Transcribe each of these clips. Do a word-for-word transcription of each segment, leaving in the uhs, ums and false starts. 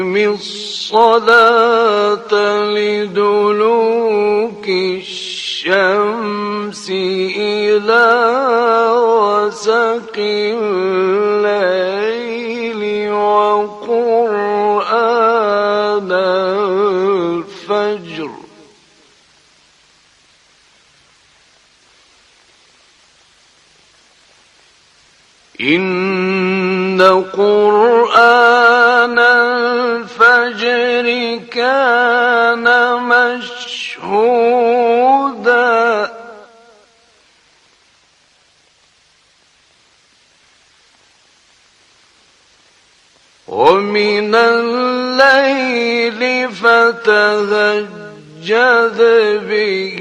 الصلاة لدلوك الشمس إلى غسق الليل وقرآن الفجر إن قرآن الفجر كان مشهودا ومن الليل فتهجد به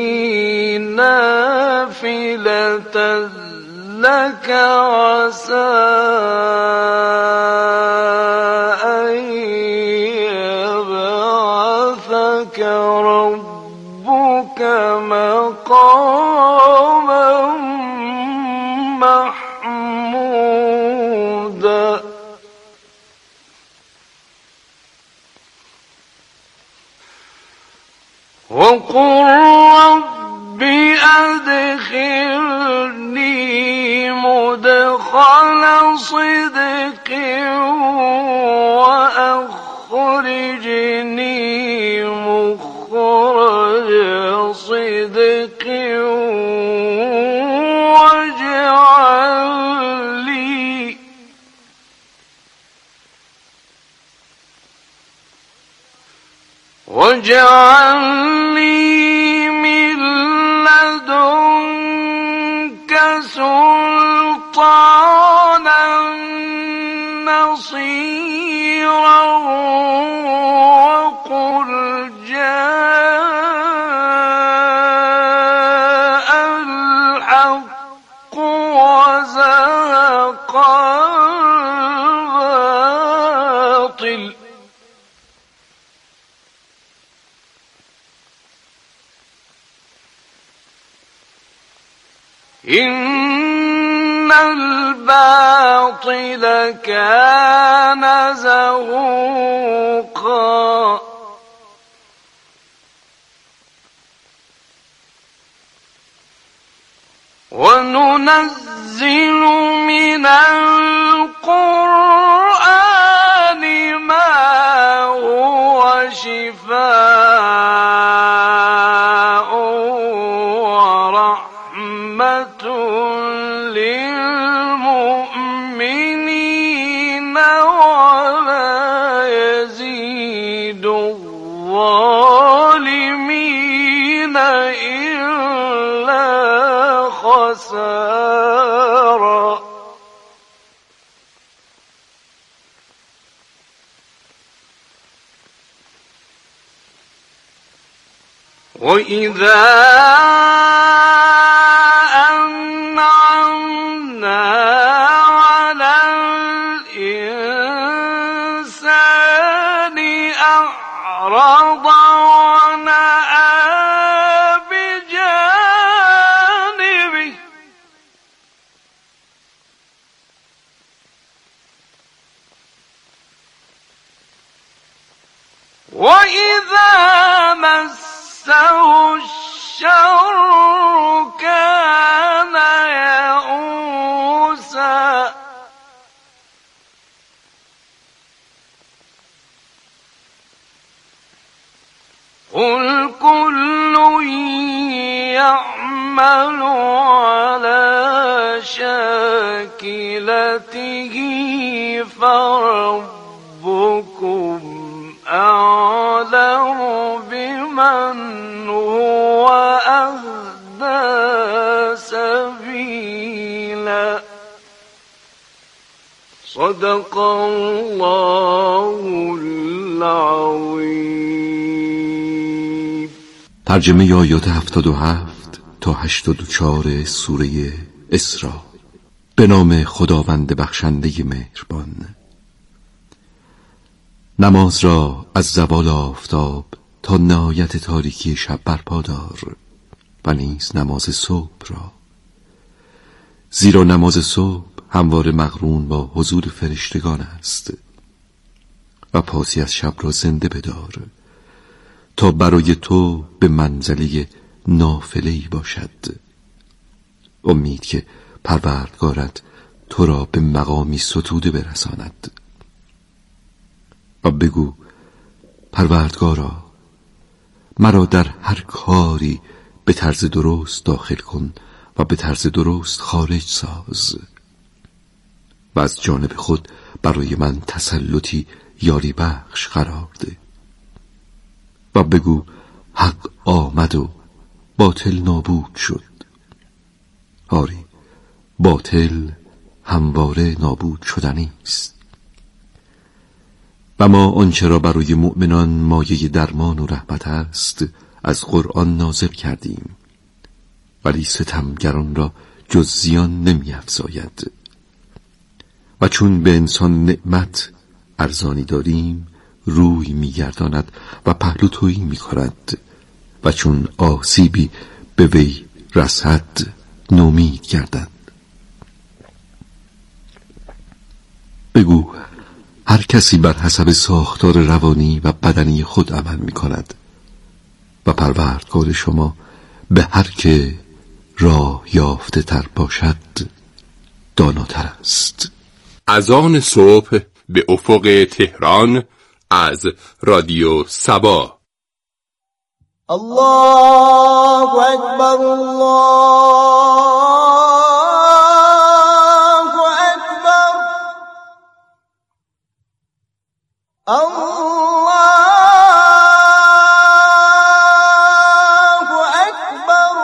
نافلة لك عسى أن يبعثك ربك مقاما محمودا وقل رب أدخلني مدخل صدق وأخرجني مخرج صدق واجعل لي واجعل لي من لدنك سلطانا نصيرا وقل جاء الحق وزهق الباطل إن الباطل كان زهوقا وننزل من القرآن ما هو شفاء ورحمة للمؤمنين ولا يزيد الظالمين إلا خسارا وإذا أنعمنا على الإنسان أعرض ونأى بجانبه وإذا مسه الشر كان يئوسا قل كل يعمل على شاكلته فربكم أعلم بمن هو أهدى سبيلا صدق الله العظیم. ترجمه آیات هفتاد و هفت تا هشتاد و چهار سوره اسراء. به نام خداوند بخشنده مهربان. نماز را از زوال آفتاب تا نهایت تاریکی شب برپا دار و نیز نماز صبح را، زیرا نماز صبح همواره مقرون با حضور فرشتگان است. و پاسی از شب را زنده بدار تا برای تو به منزله نافله‌ای باشد. امید که پروردگارت تو را به مقامی ستوده برساند. و بگو پروردگارا، مرا در هر کاری به طرز درست داخل کن و به طرز درست خارج ساز و از جانب خود برای من تسلطی یاری بخش قرار ده. و بگو حق آمد و باطل نابود شد. آری، باطل همواره نابود شدنی است. و ما آنچه را برای مؤمنان مایه درمان و رحمت است از قرآن نازل کردیم، ولی ستمگران را جز زیان نمی افزاید. و چون به انسان نعمت ارزانی داریم روی می گرداند و پهلو تویی می کند و چون آسیبی به وی رسد نومید گردد. بگو هر کسی بر حسب ساختار روانی و بدنی خود عمل می کند و پروردگار شما به هر که راه یافته تر باشد داناتر است. اذان صبح به افق تهران از رادیو سبا. الله اکبر، الله اکبر، الله اکبر،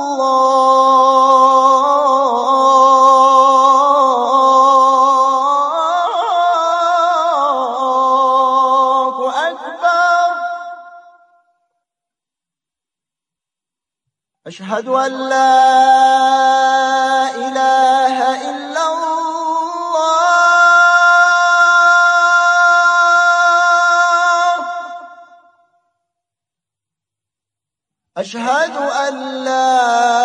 الله اکبر. أشهد أن لا إله إلا الله. أشهد أن لا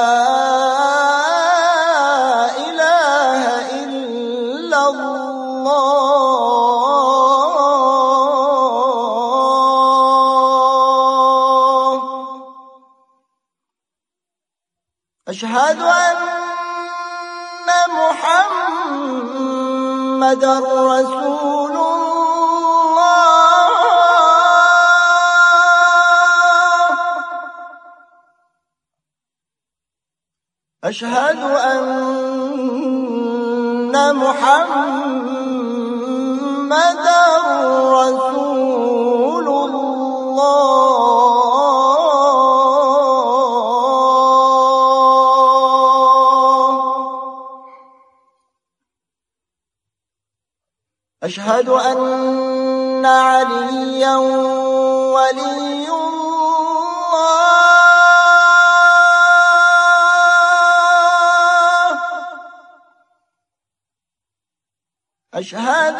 إله إلا الله. أشهد أن محمد رسول الله. أشهد أن محمد رسول الله. أشهد أن عليا ولي الله. أشهد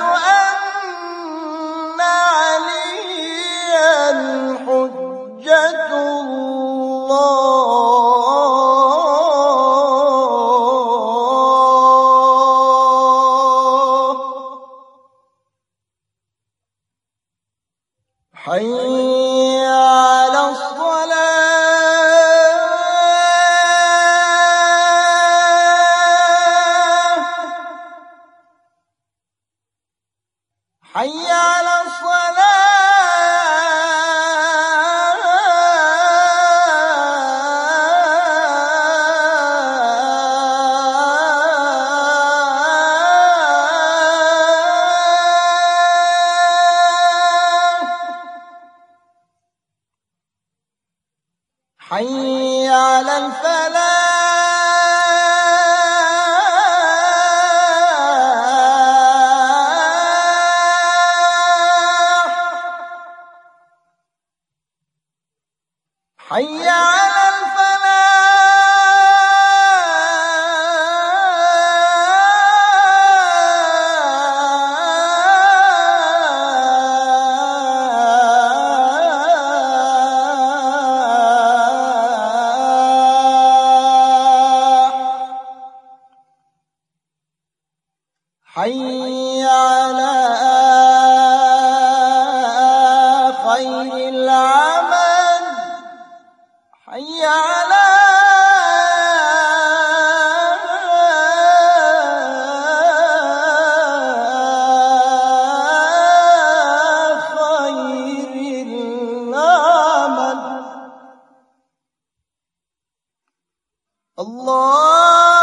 أن عليا حجة الله. حي على الصلاة. حي على حي على الفلاح. حي على الفلاح. حي على خير العمل حي على خير العمل. الله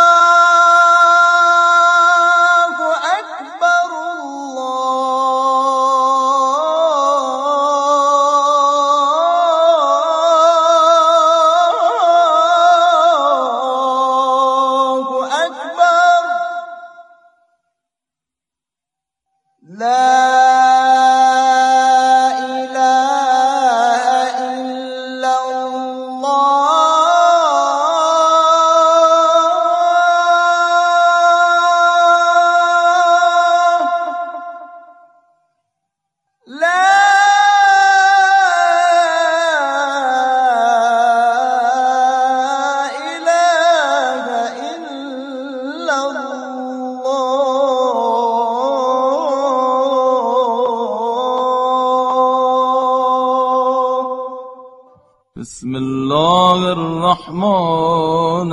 بسم الله الرحمن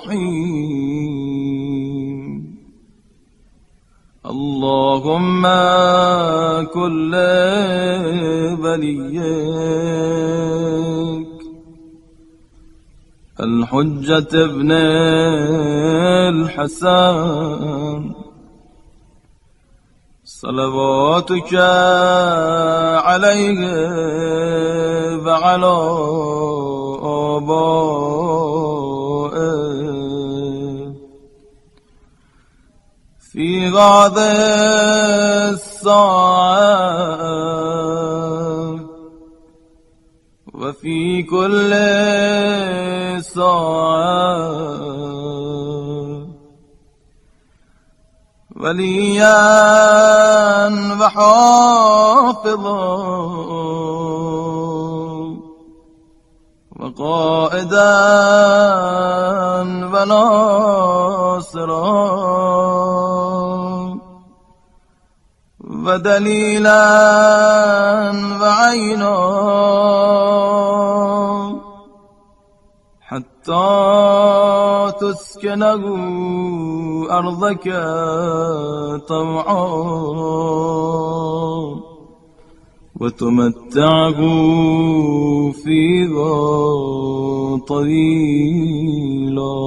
الرحيم. اللهم كل وليك الحجة ابن الحسن صلواتك عليه وعلى آبائه في هذه الساعة وفي كل ساعة وليا وحافظا وقائدا وناصرا ودليلا وعينا حتى تسكنه أرضك طوعا وتمتعه فيها طويلا.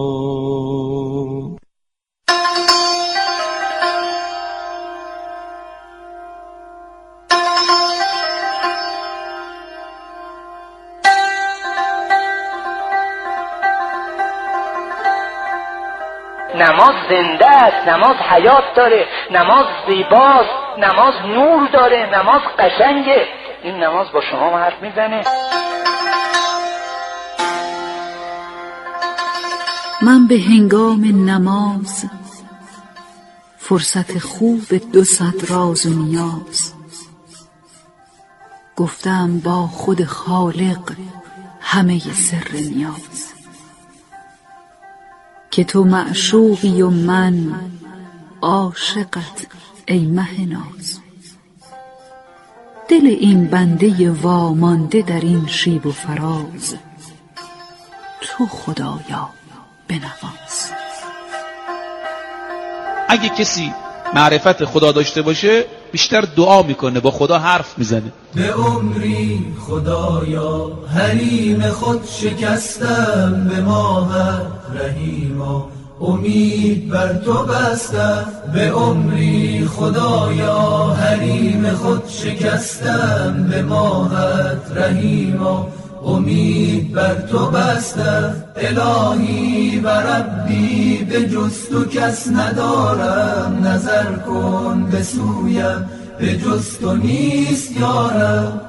نماز زنده است، نماز حیات داره، نماز زیباست، نماز نور داره، نماز قشنگه. این نماز با شما حرف میزنه. من به هنگام نماز فرصت خوب دو صد راز و نیاز گفتم با خود خالق همه سر نیاز، که تو معشوقی و من عاشقت ای مه ناز. دل این بنده وامانده در این شیب و فراز، تو خدایا بنواز. اگه کسی معرفت خدا داشته باشه بیشتر دعا میکنه، با خدا حرف میزنه. به عمری خدایا حریم خود شکستم، به ماهت رحیما امید بر تو بستم. به عمری خدایا حریم خود شکستم، به ماهت رحیما امید بر تو بستم. الهی و ربی به جز تو کس ندارم، نظر کن به سویم به جز تو نیست یارم.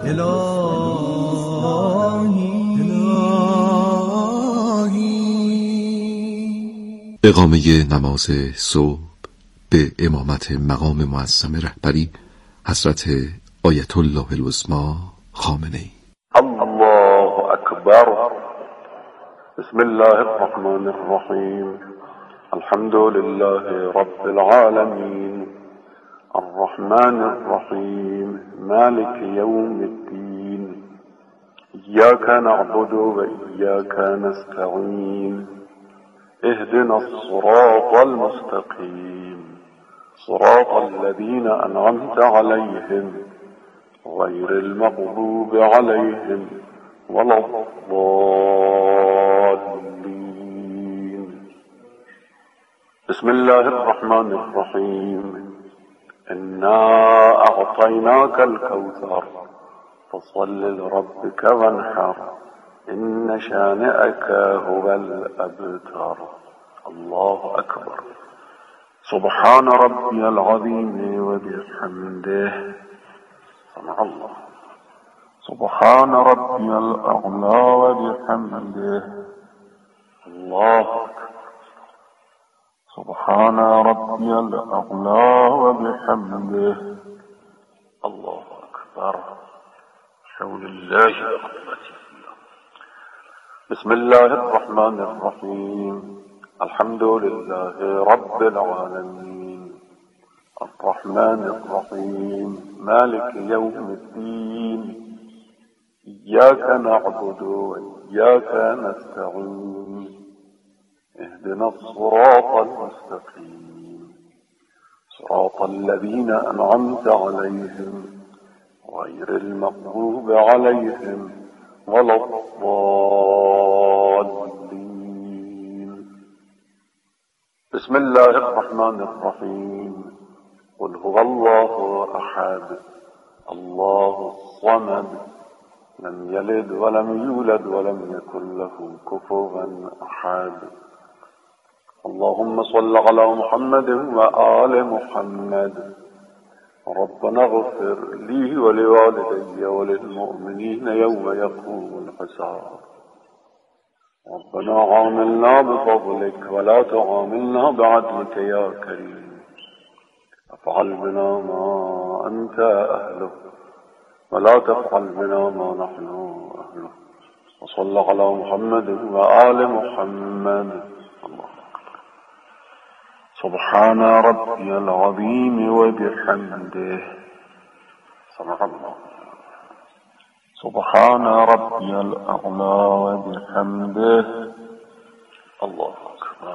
الهی اقامه نماز صبح به امامت مقام معظم رهبری حضرت آیت الله العظمی خامنه‌ای. الله اکبر. بسم الله الرحمن الرحیم. الحمد لله رب العالمین الرحمن الرحیم مالک یوم الدین إياك نعبد وإياك نستعين اهدنا الصراط المستقيم صراط الذين أنعمت عليهم غير المغضوب عليهم ولا الضالين. بسم الله الرحمن الرحيم. إنا أعطيناك الكوثر فصل لربك وانحر إن شانئك هو الأبتر. الله أكبر. سبحان ربي العظيم وبحمده. سمع الله. سبحان ربي الأعلى وبحمده. الله أكبر. سبحان ربي الأعلى وبحمده. الله أكبر. حول الله وقوته. بسم الله الرحمن الرحيم. الحمد لله رب العالمين الرحمن الرحيم مالك يوم الدين إياك نعبد وإياك نستعين اهدنا الصراط المستقيم صراط الذين أنعمت عليهم غير المغضوب عليهم ولا الضالين. بسم الله الرحمن الرحيم. قل هو الله أحد الله الصمد لم يلد ولم يولد ولم يكن له كفوا أحد. اللهم صل على محمد وآل محمد. ربنا اغفر لي ولوالدي وللمؤمنين يوم يقوم الحساب. ربنا عاملنا بفضلك ولا تعاملنا بعدلك يا كريم. افعل بنا ما أنت أهله ولا تفعل بنا ما نحن أهله. وصل على محمد وآل محمد. الله سبحان ربي العظيم وبحمده. سمع الله. سبحان ربي الأعلى وبحمده. الله أكبر.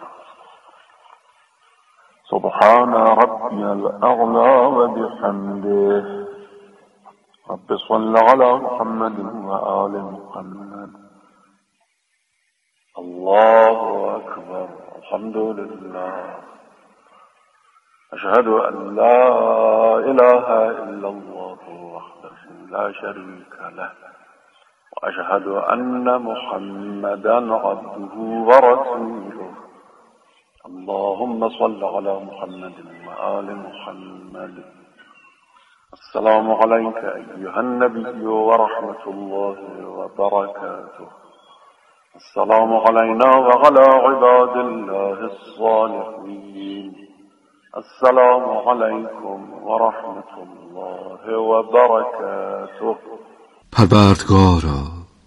سبحان ربي الأعلى وبحمده. رب صل على محمد وآل محمد. الله أكبر. الحمد لله. أشهد أن لا إله إلا الله وحده لا شريك له وأشهد أن محمدا عبده ورسوله. اللهم صل على محمد وآل محمد. السلام عليك أيها النبي ورحمة الله وبركاته. السلام علينا وعلى عباد الله الصالحين. السلام علیکم و رحمت الله و برکاته. پروردگارا،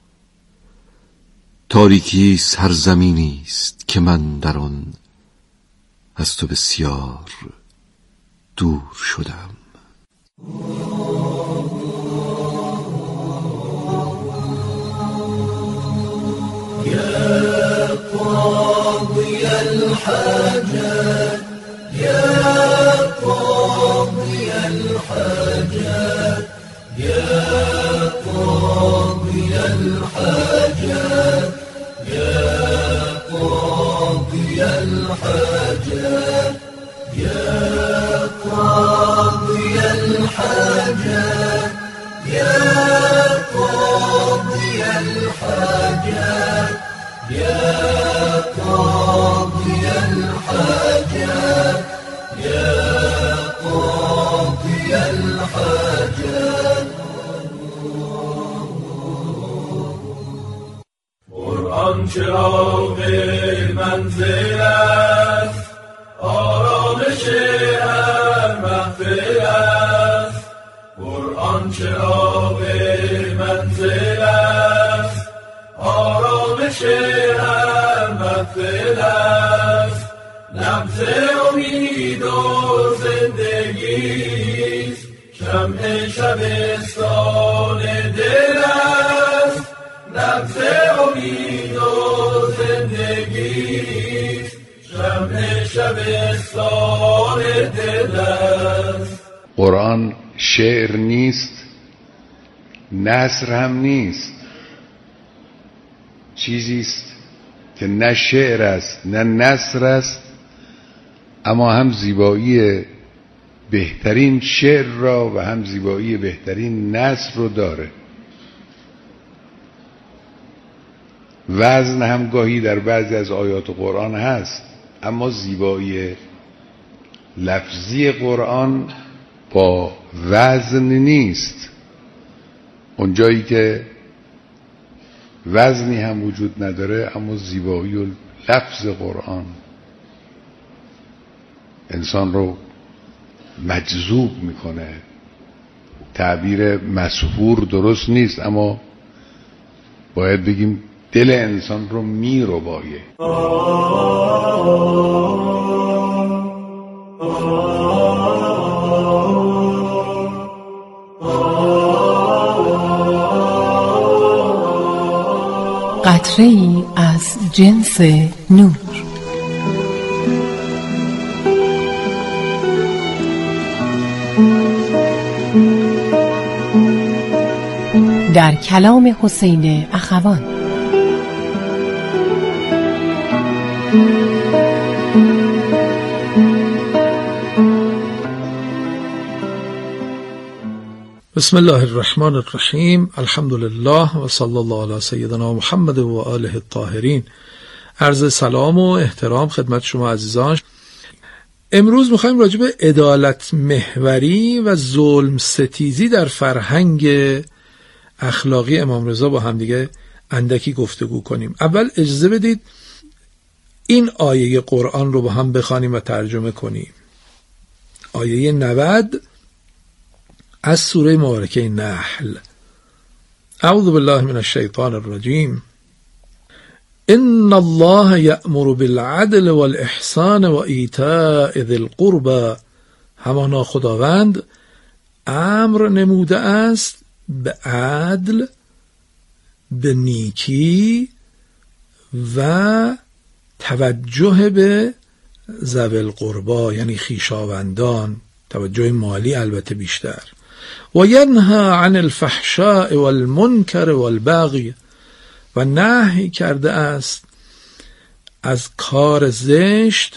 تاریکی سرزمینی است که من در آن از تو بسیار دور شدم. یا قاضی الحاجات يا قاضي الحاجات يا قاضي الحاجات يا قاضي الحاجات يا قاضي الحاجات يا قاضي الحاجات يا قاضي الحاجات يا قاضي الحاجات. قرآن چراغ منزل است، آرامش هر محفل است. قرآن چراغ منزل است، آرامش هر محفل است. نبض امید و زندگیست، شمع شبستان دل است. شعر نیست، نثر هم نیست، چیزی است که نه شعر است نه نثر است، اما هم زیبایی بهترین شعر را و هم زیبایی بهترین نثر رو داره. وزن هم گاهی در بعضی از آیات قرآن هست، اما زیبایی لفظی قرآن با وزن نیست. اونجایی که وزنی هم وجود نداره اما زیبایی و لفظ قرآن انسان رو مجذوب میکنه. تعبیر مسحور درست نیست، اما باید بگیم دل انسان رو میربایه. قطره‌ای از جنس نور. در کلام حسین اخوان. بسم الله الرحمن الرحیم. الحمد لله و صلی الله علی سیدنا محمد و آله الطاهرین. عرض سلام و احترام خدمت شما عزیزان. امروز میخوایم راجع به عدالت محوری و ظلم ستیزی در فرهنگ اخلاقی امام رضا با هم دیگه اندکی گفتگو کنیم. اول اجازه بدید این آیه قرآن رو با هم بخوانیم و ترجمه کنیم. آیه نود از سوره مبارکه نحل. اعوذ بالله من الشیطان الرجیم. ان الله یأمر بالعدل والاحسان و ایتاء ذی القربى. همانا خداوند امر نموده است به عدل، به نیکی و توجه به ذوی القربى، یعنی خویشاوندان، توجه مالی البته بیشتر. و ینهی عن الفحشاء والمنکر والبغی. و نهی کرده است از کار زشت،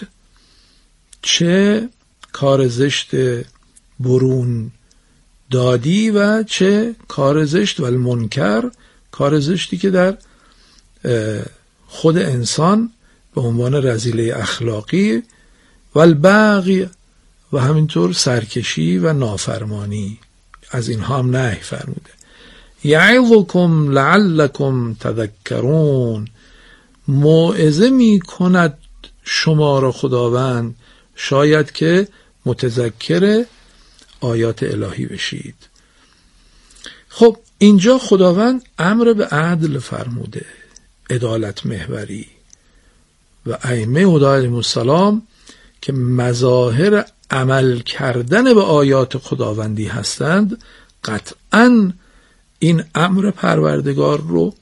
چه کار زشت برون دادی و چه کار زشت و المنکر، کار زشتی که در خود انسان به عنوان رذیله اخلاقی، و البغی و همینطور سرکشی و نافرمانی، از اینها هم نهی فرموده. یعظکم لعلکم تذکرون. موعظه می کند شما را خداوند شاید که متذکر آیات الهی بشید. خب اینجا خداوند امر به عدل فرموده، عدالت محوری، و ائمه هدی علیهم السلام که مظاهر عمل کردن به آیات خداوندی هستند قطعاً این امر پروردگار رو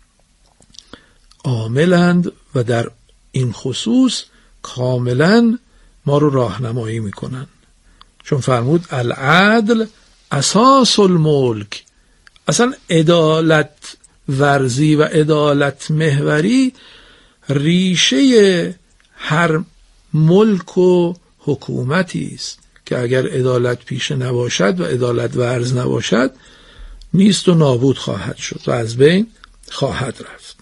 عاملند و در این خصوص کاملاً ما رو راهنمایی میکنن. چون فرمود العدل اساس الملک. اصلا عدالت ورزی و عدالت محوری ریشه هر ملک و حکومتی است که اگر عدالت پیشه نباشد و عدالت ورز نباشد نیست و نابود خواهد شد و از بین خواهد رفت.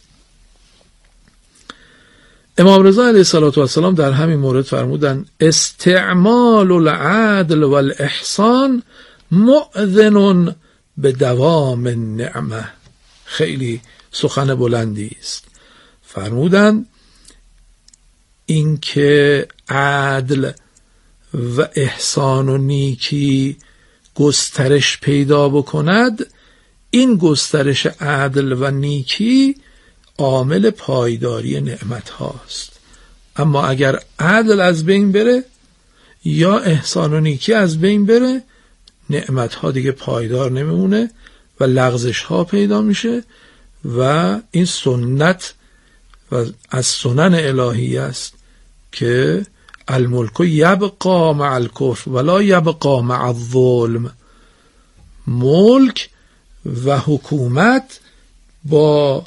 امام رضا علیه السلام در همین مورد فرمودن استعمال العدل والاحسان مؤذن به دوام النعمه. خیلی سخن بلندی است. فرمودن اینکه عدل و احسان و نیکی گسترش پیدا بکند، این گسترش عدل و نیکی عامل پایداری نعمت هاست. اما اگر عدل از بین بره یا احسان و نیکی از بین بره، نعمت ها دیگه پایدار نمیمونه و لغزش ها پیدا میشه و این سنت و از سنن الهی است که الملک یبقا مع الکفر ولا یبقا مع الظلم. ملک و حکومت با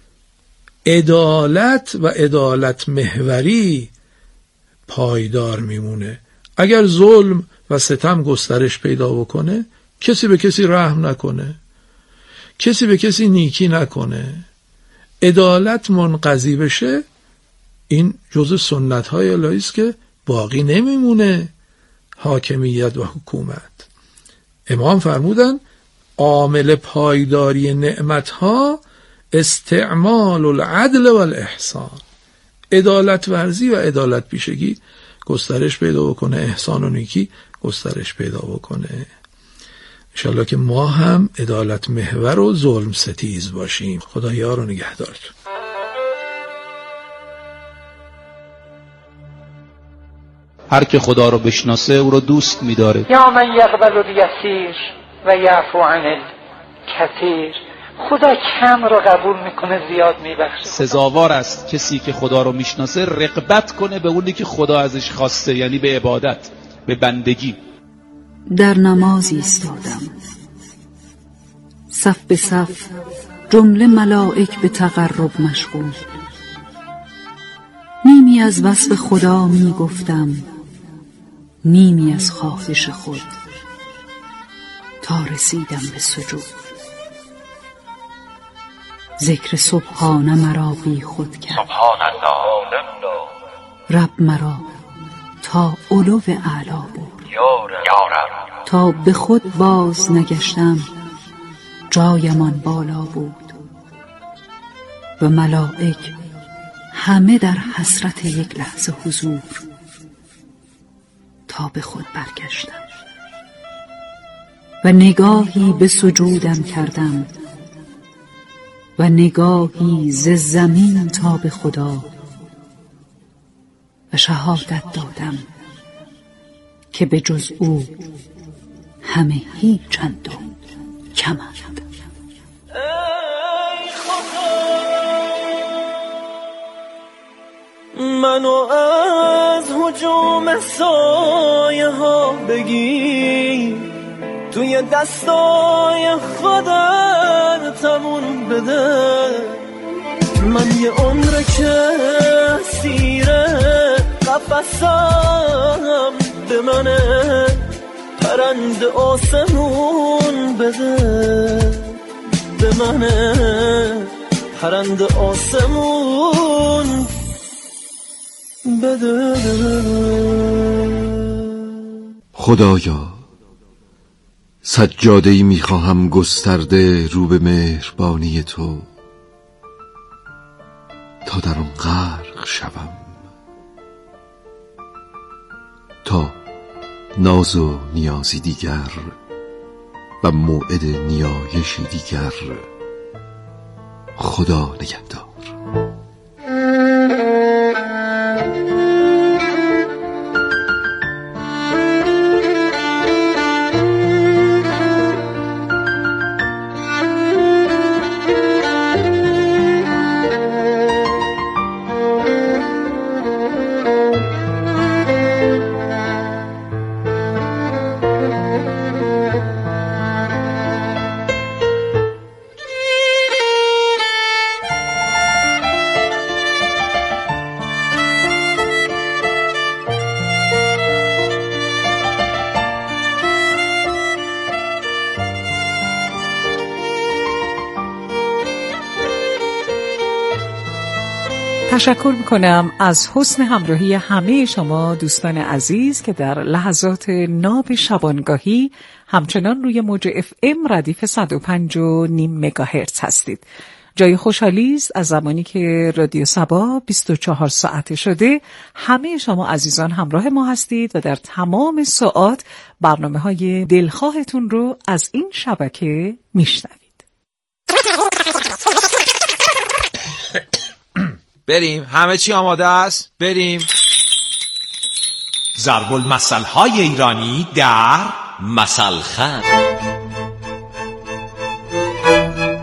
عدالت و عدالت محوری پایدار میمونه. اگر ظلم و ستم گسترش پیدا بکنه، کسی به کسی رحم نکنه، کسی به کسی نیکی نکنه، عدالت منقضی بشه، این جزء سنت های الهی است که باقی نمیمونه حاکمیت و حکومت. امام فرمودن عامل پایداری نعمت ها استعمال العدل و الاحسان، عدالت ورزی و عدالت پیشگی گسترش پیدا بکنه، احسان و نیکی گسترش پیدا بکنه. انشالله که ما هم عدالت محور و ظلم ستیز باشیم. خدا یار و نگهدارتون. هر که خدا رو بشناسه او رو دوست می‌داره. یا من یقبل الیسیر و یعفو عن الکثیر، خدا کم رو قبول میکنه، زیاد میبخشه. سزاوار است کسی که خدا رو میشناسه رغبت کنه به اونی که خدا ازش خواسته، یعنی به عبادت، به بندگی. در نماز ایستادم، صف به صف جمله ملائک به تقرب مشغول. نیمی از وصف خدا می گفتم، نیمی از خواهش خود، تا رسیدم به سجود. ذکر سبحانه مرا بی خود کرد، سبحان الله، رب مرا تا علو اعلا برد. تا به خود باز نگشتم، جایمان بالا بود و ملائک همه در حسرت یک لحظه حضور. تا به خود برگشتم و نگاهی به سجودم کردم و نگاهی ز زمین تا به خدا و شهادت دادم که به جز او همه هیچند و کمند. منو از هجوم سایه ها بگیر، توی دستای خودت تمون بده. من یه عمر که سیره قفصم به منه، پرند آسمون بده به منه، پرند آسمون بده. خدایا سجاده‌ای میخواهم گسترده رو به مهربانی تو، تا در آن غرق شوم، تا ناز و نیازی دیگر و موعد نیایشی دیگر. خدا نگهدار. تشکر میکنم از حسن همراهی همه شما دوستان عزیز که در لحظات ناب شبانگاهی همچنان روی موج اف ام ردیف صد و پنج و نیم مگاهرتز هستید. جای خوشحالی است از زمانی که رادیو صبا بیست و چهار ساعته شده همه شما عزیزان همراه ما هستید و در تمام ساعات برنامه های دلخواهتون رو از این شبکه میشنوید. بریم، همه چی آماده است، بریم. ضرب المثل های ایرانی در مثل خند.